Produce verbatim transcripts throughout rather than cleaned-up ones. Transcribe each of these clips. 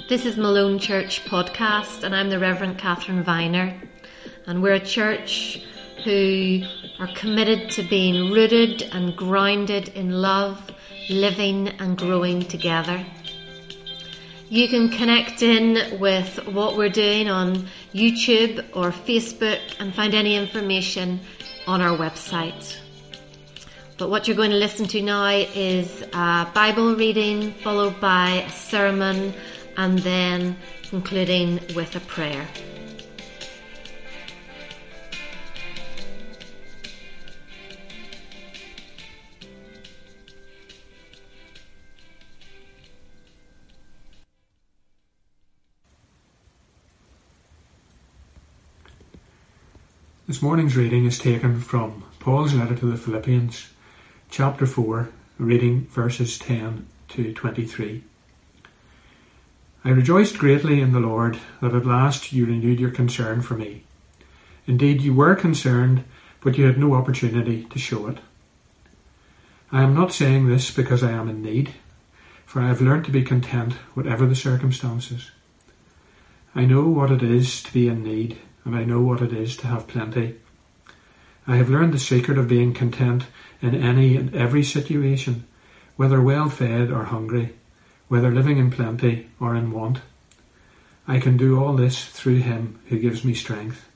This is Malone Church Podcast, and I'm the Reverend Catherine Viner, and we're a church who are committed to being rooted and grounded in love, living and growing together. You can connect in with what we're doing on YouTube or Facebook and find any information on our website. But what you're going to listen to now is a Bible reading followed by a sermon and then concluding with a prayer. This morning's reading is taken from Paul's letter to the Philippians, chapter four, reading verses ten to twenty-three. I rejoiced greatly in the Lord that at last you renewed your concern for me. Indeed, you were concerned, but you had no opportunity to show it. I am not saying this because I am in need, for I have learned to be content whatever the circumstances. I know what it is to be in need, and I know what it is to have plenty. I have learned the secret of being content in any and every situation, whether well fed or hungry, whether living in plenty or in want. I can do all this through him who gives me strength.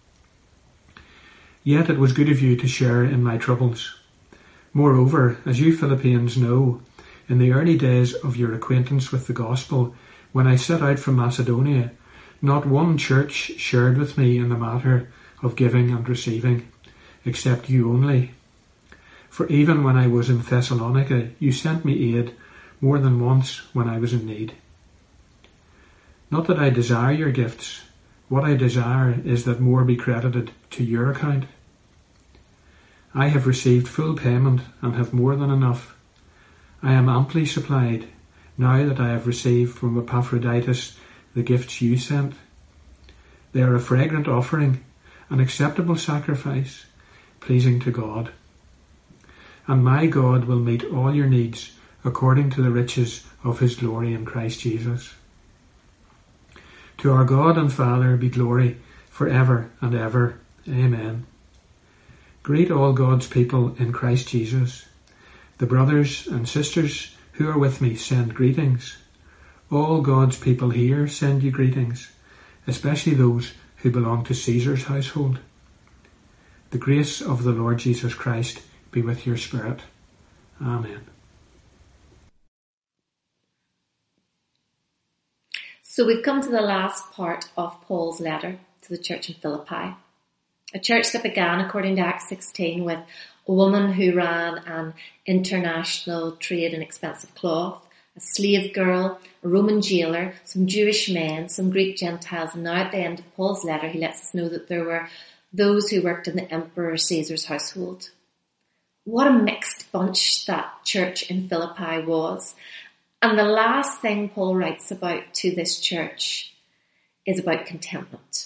Yet it was good of you to share in my troubles. Moreover, as you Philippians know, in the early days of your acquaintance with the gospel, when I set out from Macedonia, not one church shared with me in the matter of giving and receiving, except you only. For even when I was in Thessalonica, you sent me aid more than once when I was in need. Not that I desire your gifts. What I desire is that more be credited to your account. I have received full payment and have more than enough. I am amply supplied, now that I have received from Epaphroditus the gifts you sent. They are a fragrant offering, an acceptable sacrifice, pleasing to God. And my God will meet all your needs according to the riches of his glory in Christ Jesus. To our God and Father be glory for ever and ever. Amen. Greet all God's people in Christ Jesus. The brothers and sisters who are with me send greetings. All God's people here send you greetings, especially those who belong to Caesar's household. The grace of the Lord Jesus Christ be with your spirit. Amen. So we've come to the last part of Paul's letter to the church in Philippi. A church that began, according to Acts sixteen, with a woman who ran an international trade in expensive cloth, a slave girl, a Roman jailer, some Jewish men, some Greek Gentiles, and now at the end of Paul's letter he lets us know that there were those who worked in the Emperor Caesar's household. What a mixed bunch that church in Philippi was. And the last thing Paul writes about to this church is about contentment.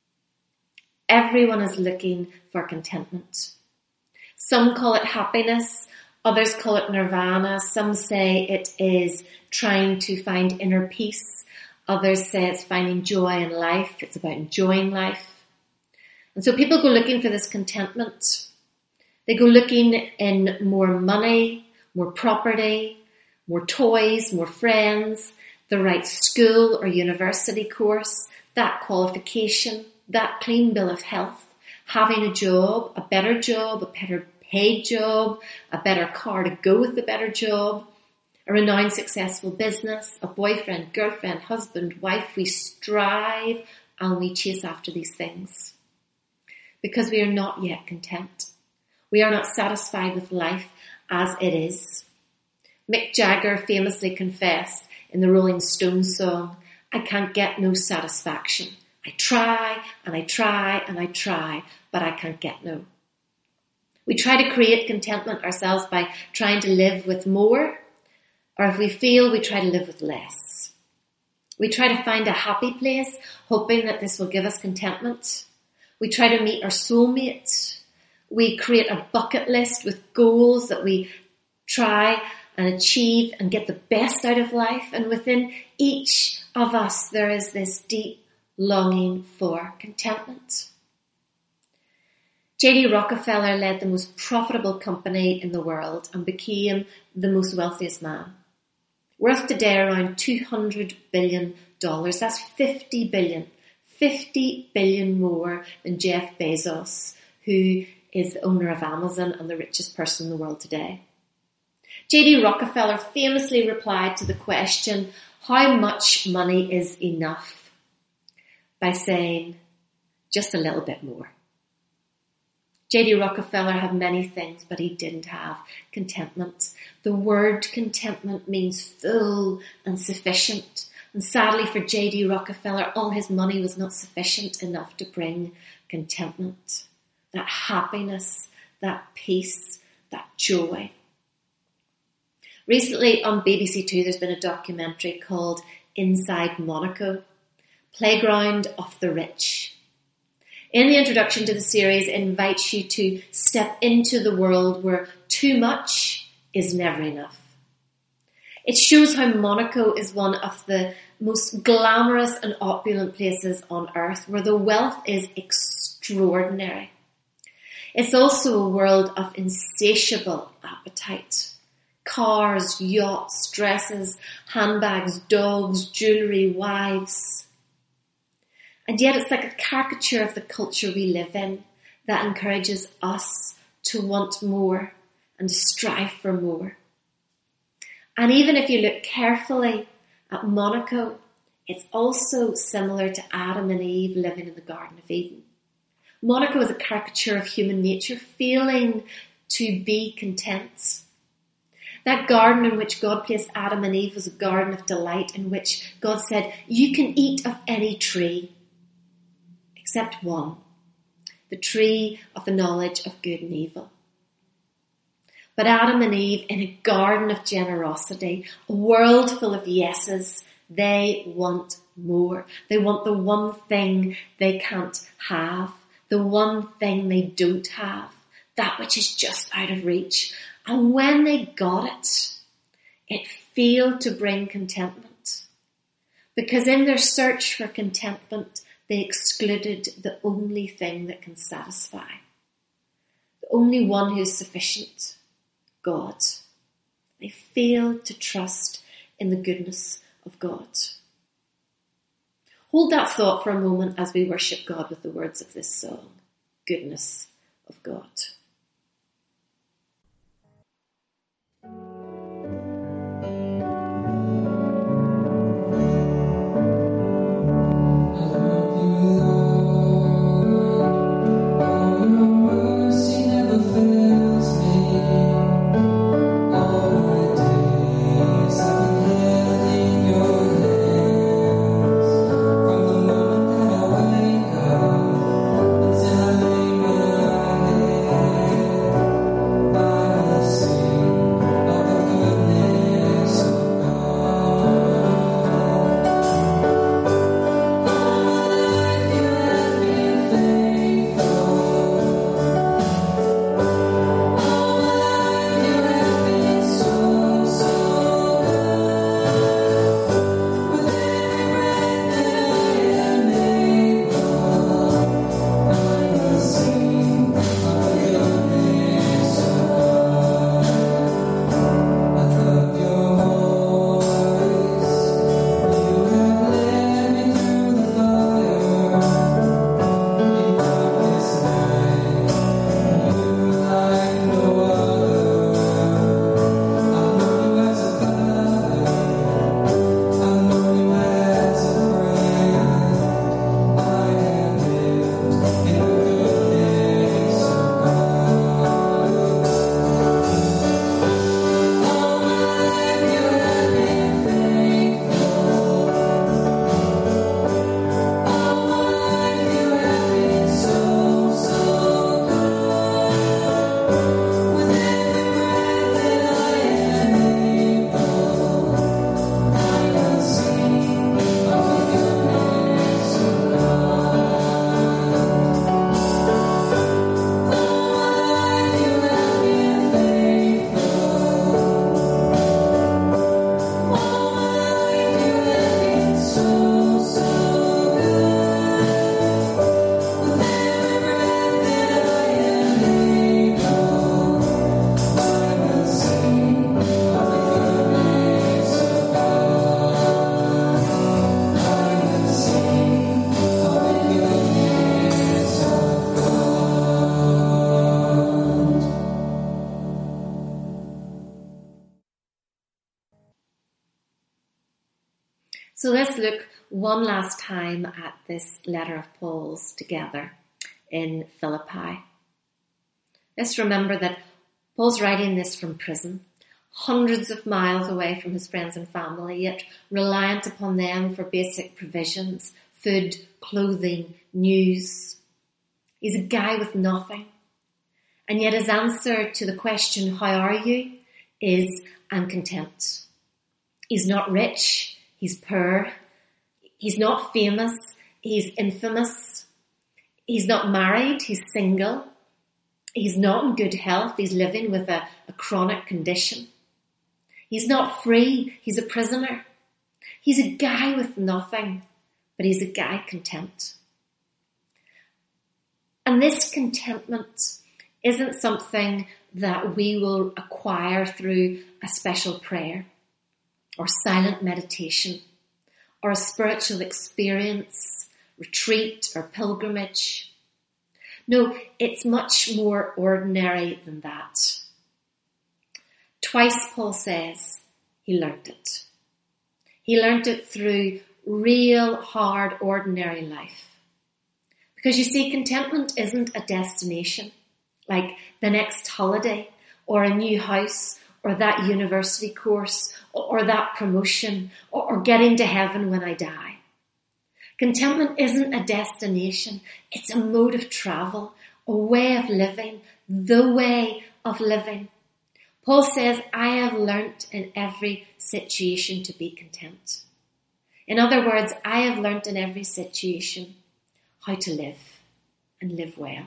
Everyone is looking for contentment. Some call it happiness, others call it nirvana, some say it is trying to find inner peace, others say it's finding joy in life, it's about enjoying life. And so people go looking for this contentment. They go looking in more money, more property, more toys, more friends, the right school or university course, that qualification, that clean bill of health, having a job, a better job, a better paid job, a better car to go with the better job, a renowned successful business, a boyfriend, girlfriend, husband, wife. We strive and we chase after these things because we are not yet content. We are not satisfied with life as it is. Mick Jagger famously confessed in the Rolling Stones song, "I can't get no satisfaction. I try and I try and I try, but I can't get no." We try to create contentment ourselves by trying to live with more, or if we fail, we try to live with less. We try to find a happy place, hoping that this will give us contentment. We try to meet our soulmate. We create a bucket list with goals that we try and achieve and get the best out of life. And within each of us, there is this deep longing for contentment. J D Rockefeller led the most profitable company in the world and became the most wealthiest man. Worth today around two hundred billion dollars. That's fifty billion. fifty billion more than Jeff Bezos, who is the owner of Amazon and the richest person in the world today. J D Rockefeller famously replied to the question, how much money is enough? By saying, just a little bit more. J D Rockefeller had many things, but he didn't have contentment. The word contentment means full and sufficient. And sadly for J D Rockefeller, all his money was not sufficient enough to bring contentment, that happiness, that peace, that joy. Recently on B B C Two, there's been a documentary called Inside Monaco, Playground of the Rich. In the introduction to the series, it invites you to step into the world where too much is never enough. It shows how Monaco is one of the most glamorous and opulent places on earth, where the wealth is extraordinary. It's also a world of insatiable appetite. Cars, yachts, dresses, handbags, dogs, jewellery, wives. And yet it's like a caricature of the culture we live in that encourages us to want more and to strive for more. And even if you look carefully at Monaco, it's also similar to Adam and Eve living in the Garden of Eden. Monaco is a caricature of human nature, failing to be content. That garden in which God placed Adam and Eve was a garden of delight in which God said, you can eat of any tree except one, the tree of the knowledge of good and evil. But Adam and Eve, in a garden of generosity, a world full of yeses, they want more. They want the one thing they can't have, the one thing they don't have, that which is just out of reach. And when they got it, it failed to bring contentment. Because in their search for contentment, they excluded the only thing that can satisfy. The only one who is sufficient, God. They failed to trust in the goodness of God. Hold that thought for a moment as we worship God with the words of this song, Goodness of God. Of So let's look one last time at this letter of Paul's together in Philippi. Let's remember that Paul's writing this from prison, hundreds of miles away from his friends and family, yet reliant upon them for basic provisions, food, clothing, news. He's a guy with nothing. And yet his answer to the question, how are you, is, I'm content. He's not rich, he's poor. He's not famous, he's infamous. He's not married, he's single. He's not in good health, he's living with a, a chronic condition. He's not free, he's a prisoner. He's a guy with nothing, but he's a guy content. And this contentment isn't something that we will acquire through a special prayer or silent meditation or a spiritual experience, retreat or pilgrimage. No, it's much more ordinary than that. Twice Paul says he learnt it. He learnt it through real, hard, ordinary life. Because you see, contentment isn't a destination, like the next holiday or a new house or that university course or that promotion or getting to heaven when I die. Contentment isn't a destination, it's a mode of travel, a way of living, the way of living. Paul says, I have learnt in every situation to be content. In other words, I have learnt in every situation how to live and live well.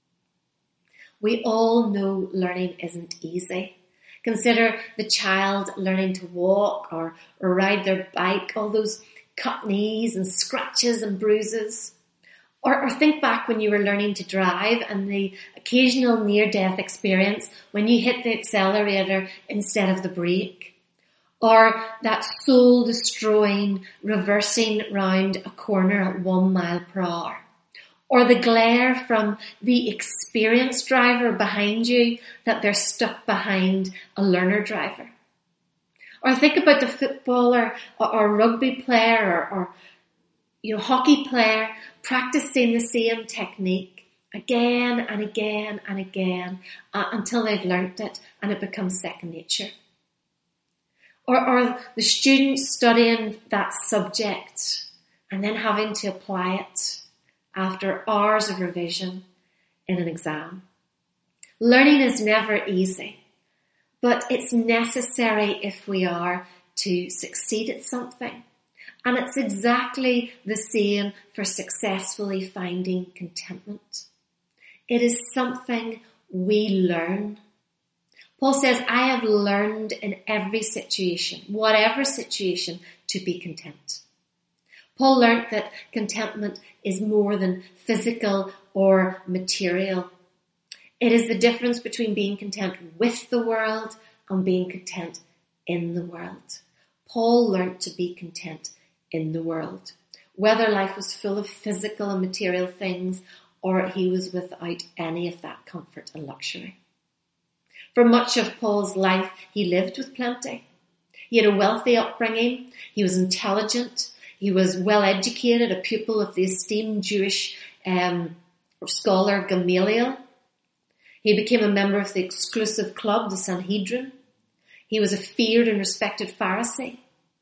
We all know learning isn't easy. Consider the child learning to walk or, or ride their bike, all those cut knees and scratches and bruises. Or, or think back when you were learning to drive and the occasional near-death experience when you hit the accelerator instead of the brake. Or that soul-destroying reversing round a corner at one mile per hour. Or the glare from the experienced driver behind you that they're stuck behind a learner driver. Or think about the footballer or, or rugby player or, or you know, hockey player practicing the same technique again and again and again uh, until they've learnt it and it becomes second nature. Or, or the student studying that subject and then having to apply it after hours of revision in an exam. Learning is never easy, but it's necessary if we are to succeed at something. And it's exactly the same for successfully finding contentment. It is something we learn. Paul says, I have learned in every situation, whatever situation, to be content. Paul learnt that contentment is more than physical or material. It is the difference between being content with the world and being content in the world. Paul learnt to be content in the world, whether life was full of physical and material things or he was without any of that comfort and luxury. For much of Paul's life, he lived with plenty. He had a wealthy upbringing, he was intelligent, he was well educated, a pupil of the esteemed Jewish um, scholar Gamaliel. He became a member of the exclusive club, the Sanhedrin. He was a feared and respected Pharisee.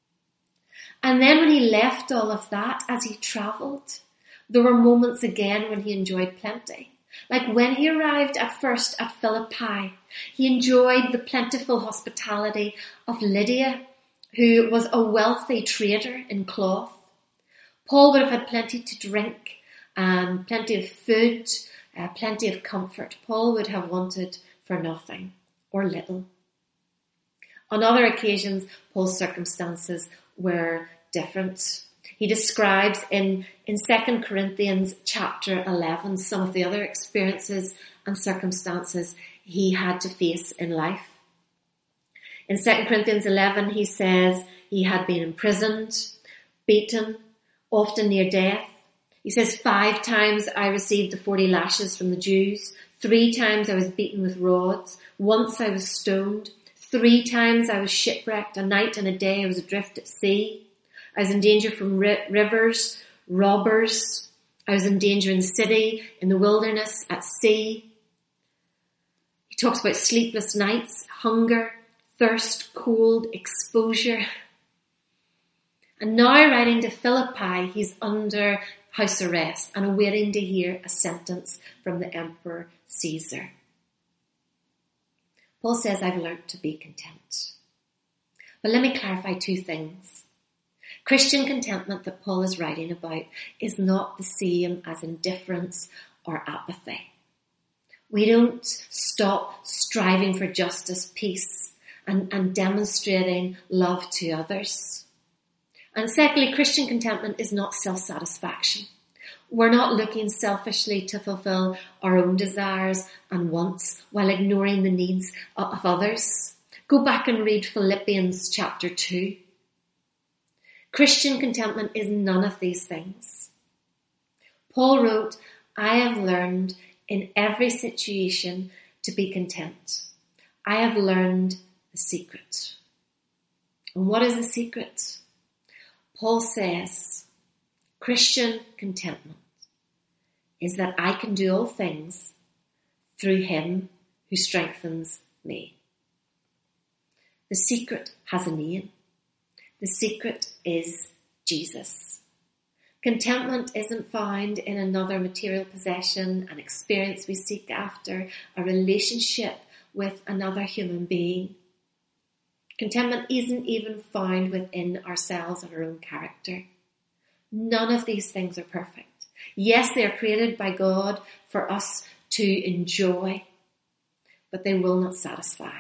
And then when he left all of that, as he travelled, there were moments again when he enjoyed plenty. Like when he arrived at first at Philippi, he enjoyed the plentiful hospitality of Lydia, who was a wealthy trader in cloth. Paul would have had plenty to drink, um, plenty of food, uh, plenty of comfort. Paul would have wanted for nothing or little. On other occasions, Paul's circumstances were different. He describes in, in Second Corinthians chapter eleven some of the other experiences and circumstances he had to face in life. In Second Corinthians eleven, he says he had been imprisoned, beaten, often near death. He says, five times I received the forty lashes from the Jews. Three times I was beaten with rods. Once I was stoned. Three times I was shipwrecked. A night and a day I was adrift at sea. I was in danger from ri- rivers, robbers. I was in danger in the city, in the wilderness, at sea. He talks about sleepless nights, hunger, thirst, cold, exposure. And now writing to Philippi, he's under house arrest and awaiting to hear a sentence from the Emperor Caesar. Paul says, I've learnt to be content. But let me clarify two things. Christian contentment that Paul is writing about is not the same as indifference or apathy. We don't stop striving for justice, peace, and, and demonstrating love to others. And secondly, Christian contentment is not self-satisfaction. We're not looking selfishly to fulfill our own desires and wants while ignoring the needs of others. Go back and read Philippians chapter two. Christian contentment is none of these things. Paul wrote, I have learned in every situation to be content. I have learned the secret. And what is the secret? Paul says, Christian contentment is that I can do all things through him who strengthens me. The secret has a name. The secret is Jesus. Contentment isn't found in another material possession, an experience we seek after, a relationship with another human being. Contentment isn't even found within ourselves and our own character. None of these things are perfect. Yes, they are created by God for us to enjoy, but they will not satisfy.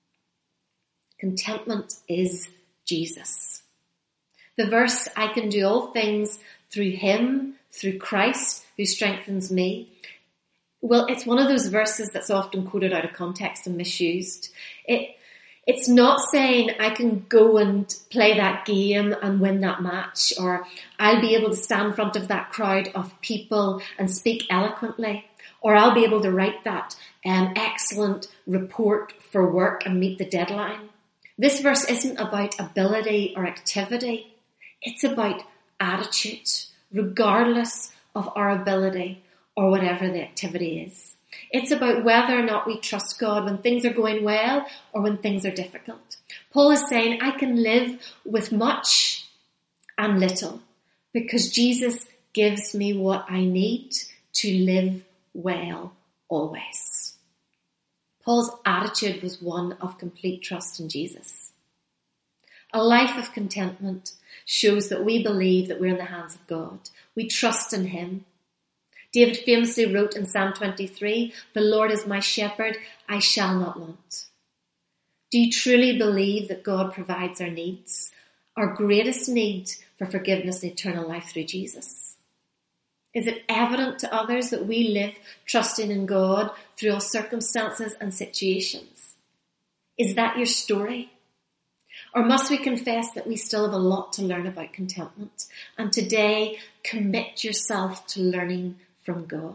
Contentment is Jesus. The verse, I can do all things through him, through Christ, who strengthens me. Well, it's one of those verses that's often quoted out of context and misused. It, it's not saying I can go and play that game and win that match, or I'll be able to stand in front of that crowd of people and speak eloquently, or I'll be able to write that um, excellent report for work and meet the deadline. This verse isn't about ability or activity. It's about attitude, regardless of our ability or whatever the activity is. It's about whether or not we trust God when things are going well or when things are difficult. Paul is saying, I can live with much and little because Jesus gives me what I need to live well always. Paul's attitude was one of complete trust in Jesus. A life of contentment shows that we believe that we're in the hands of God. We trust in him. David famously wrote in Psalm twenty-three, the Lord is my shepherd, I shall not want. Do you truly believe that God provides our needs, our greatest need for forgiveness and eternal life through Jesus? Is it evident to others that we live trusting in God through all circumstances and situations? Is that your story? Or must we confess that we still have a lot to learn about contentment? And today, commit yourself to learning from God.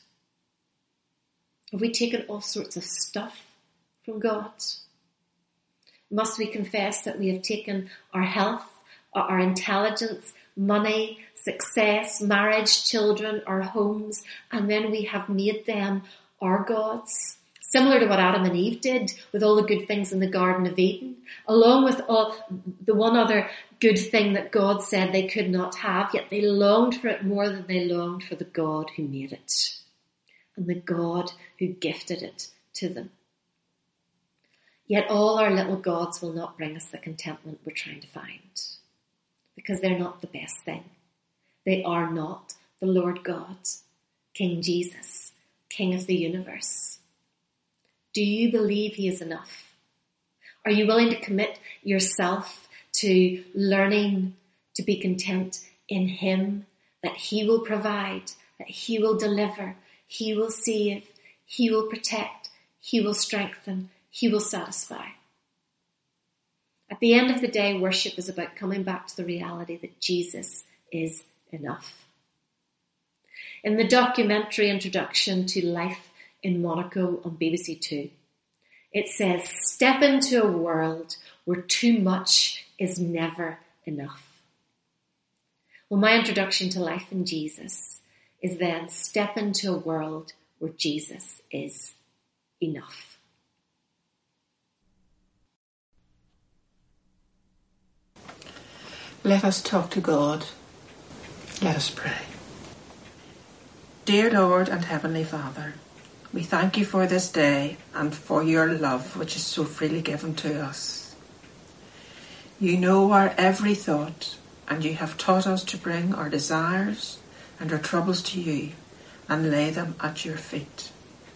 Have we taken all sorts of stuff from God? Must we confess that we have taken our health, our intelligence, money, success, marriage, children, our homes, and then we have made them our gods? Similar to what Adam and Eve did with all the good things in the Garden of Eden, along with all the one other good thing that God said they could not have, yet they longed for it more than they longed for the God who made it and the God who gifted it to them. Yet all our little gods will not bring us the contentment we're trying to find because they're not the best thing. They are not the Lord God, King Jesus, King of the universe. Do you believe he is enough? Are you willing to commit yourself to learning to be content in him, that he will provide, that he will deliver, he will save, he will protect, he will strengthen, he will satisfy? At the end of the day, worship is about coming back to the reality that Jesus is enough. In the documentary introduction to Life in Monaco on B B C Two, it says, step into a world where too much is never enough. Well, my introduction to life in Jesus is then step into a world where Jesus is enough. Let us talk to God. Let us pray. Dear Lord and Heavenly Father, we thank you for this day and for your love which is so freely given to us. You know our every thought, and you have taught us to bring our desires and our troubles to you and lay them at your feet.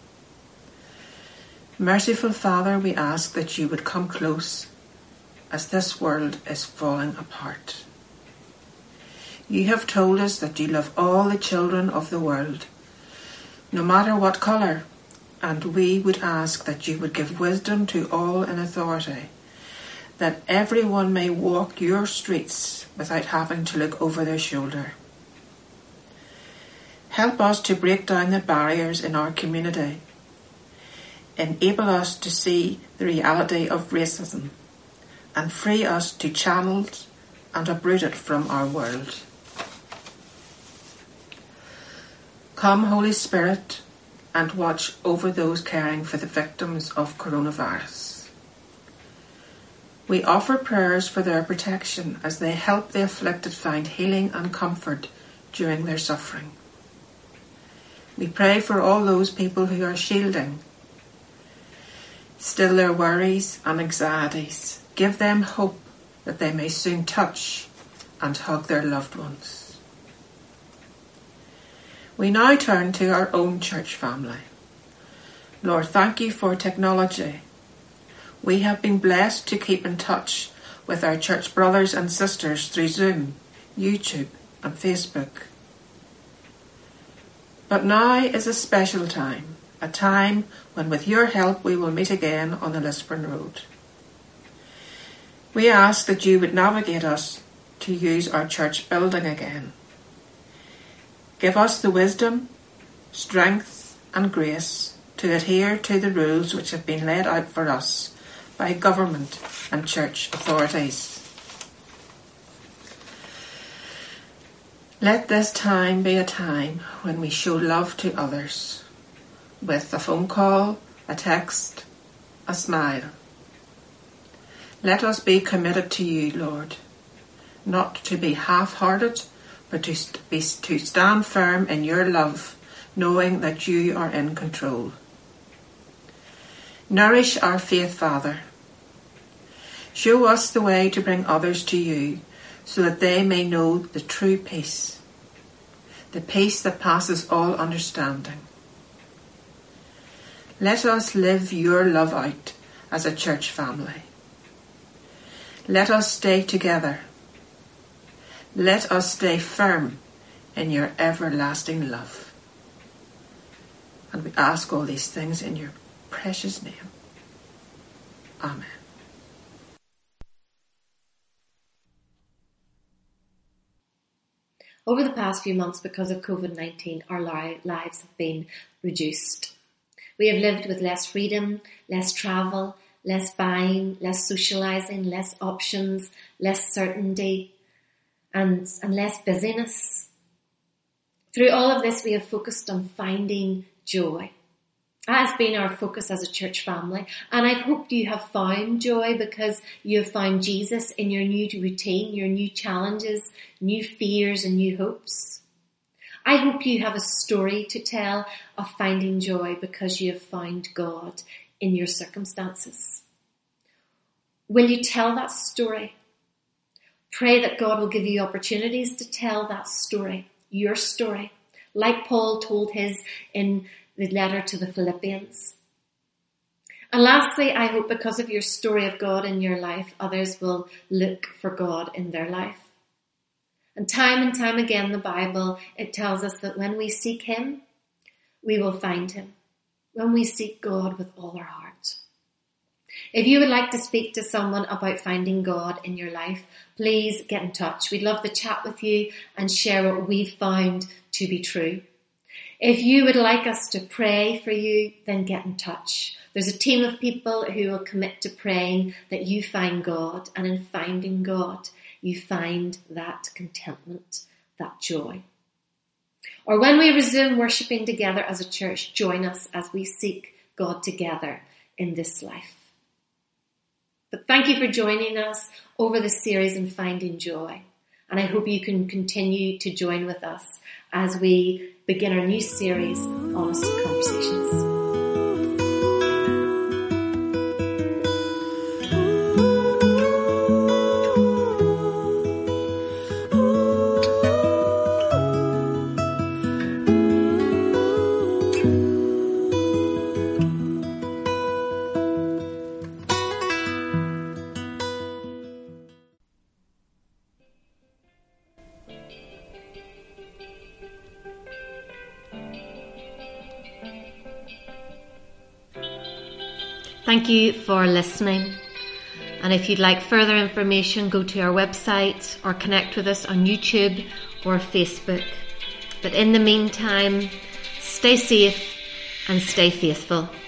Merciful Father, we ask that you would come close as this world is falling apart. You have told us that you love all the children of the world, no matter what colour, and we would ask that you would give wisdom to all in authority, that everyone may walk your streets without having to look over their shoulder. Help us to break down the barriers in our community. Enable us to see the reality of racism and free us to channel and uproot it from our world. Come, Holy Spirit, and watch over those caring for the victims of coronavirus. We offer prayers for their protection as they help the afflicted find healing and comfort during their suffering. We pray for all those people who are shielding, still their worries and anxieties. Give them hope that they may soon touch and hug their loved ones. We now turn to our own church family. Lord, thank you for technology. We have been blessed to keep in touch with our church brothers and sisters through Zoom, YouTube and Facebook. But now is a special time, a time when with your help we will meet again on the Lisburn Road. We ask that you would navigate us to use our church building again. Give us the wisdom, strength and grace to adhere to the rules which have been laid out for us by government and church authorities. Let this time be a time when we show love to others with a phone call, a text, a smile. Let us be committed to you, Lord, not to be half-hearted, but to, be, to stand firm in your love, knowing that you are in control. Nourish our faith, Father. Show us the way to bring others to you, so that they may know the true peace, the peace that passes all understanding. Let us live your love out as a church family. Let us stay together. Let us stay firm in your everlasting love. And we ask all these things in your precious name. Amen. Over the past few months, because of COVID nineteen, our li- lives have been reduced. We have lived with less freedom, less travel, less buying, less socialising, less options, less certainty, and, and less busyness. Through all of this, we have focused on finding joy. That has been our focus as a church family, and I hope you have found joy because you have found Jesus in your new routine, your new challenges, new fears and new hopes. I hope you have a story to tell of finding joy because you have found God in your circumstances. Will you tell that story? Pray that God will give you opportunities to tell that story, your story, like Paul told his in the letter to the Philippians. And lastly, I hope because of your story of God in your life, others will look for God in their life. And time and time again, the Bible, it tells us that when we seek him, we will find him. When we seek God with all our heart. If you would like to speak to someone about finding God in your life, please get in touch. We'd love to chat with you and share what we've found to be true. If you would like us to pray for you, then get in touch. There's a team of people who will commit to praying that you find God, and in finding God, you find that contentment that joy. Or when we resume worshipping together as a church, join us as we seek God together in this life. But thank you for joining us over this series in Finding Joy. And I hope you can continue to join with us as we begin our new series, Honest Conversations. Thank you for listening. And if you'd like further information, go to our website or connect with us on YouTube or Facebook. But in the meantime, stay safe and stay faithful.